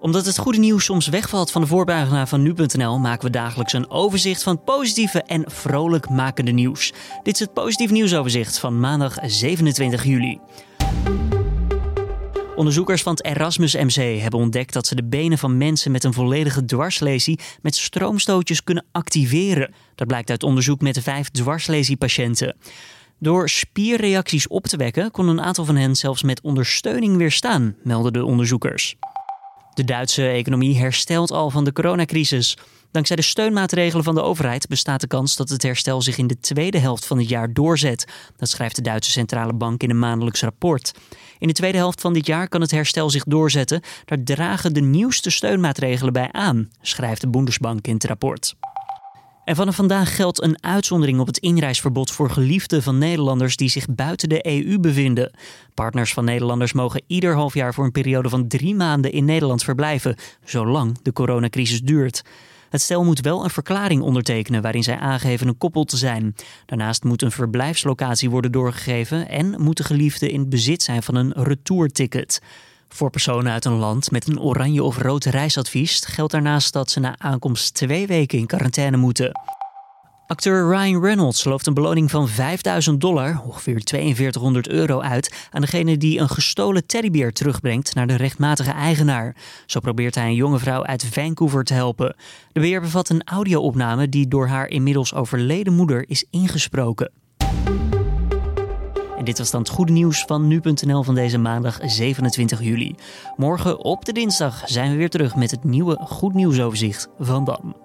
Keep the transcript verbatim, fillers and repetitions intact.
Omdat het goede nieuws soms wegvalt van de voorpagina van nu punt n l... maken we dagelijks een overzicht van positieve en vrolijk makende nieuws. Dit is het positief nieuwsoverzicht van maandag zevenentwintig juli. Onderzoekers van het Erasmus M C hebben ontdekt dat ze de benen van mensen met een volledige dwarslesie met stroomstootjes kunnen activeren. Dat blijkt uit onderzoek met de vijf dwarslesiepatiënten. Door spierreacties op te wekken kon een aantal van hen zelfs met ondersteuning weerstaan, melden de onderzoekers. De Duitse economie herstelt al van de coronacrisis. Dankzij de steunmaatregelen van de overheid bestaat de kans dat het herstel zich in de tweede helft van het jaar doorzet. Dat schrijft de Duitse Centrale Bank in een maandelijks rapport. In de tweede helft van dit jaar kan het herstel zich doorzetten. Daar dragen de nieuwste steunmaatregelen bij aan, schrijft de Bundesbank in het rapport. En vanaf vandaag geldt een uitzondering op het inreisverbod voor geliefden van Nederlanders die zich buiten de E U bevinden. Partners van Nederlanders mogen ieder half jaar voor een periode van drie maanden in Nederland verblijven, zolang de coronacrisis duurt. Het stel moet wel een verklaring ondertekenen waarin zij aangeven een koppel te zijn. Daarnaast moet een verblijfslocatie worden doorgegeven en moet de geliefde in bezit zijn van een retourticket. Voor personen uit een land met een oranje of rood reisadvies geldt daarnaast dat ze na aankomst twee weken in quarantaine moeten. Acteur Ryan Reynolds looft een beloning van vijfduizend dollar, ongeveer tweeënveertighonderd euro, uit aan degene die een gestolen teddybeer terugbrengt naar de rechtmatige eigenaar. Zo probeert hij een jonge vrouw uit Vancouver te helpen. De beer bevat een audio-opname die door haar inmiddels overleden moeder is ingesproken. En dit was dan het goede nieuws van nu punt n l van deze maandag zevenentwintig juli. Morgen op de dinsdag zijn we weer terug met het nieuwe goed nieuwsoverzicht van dan.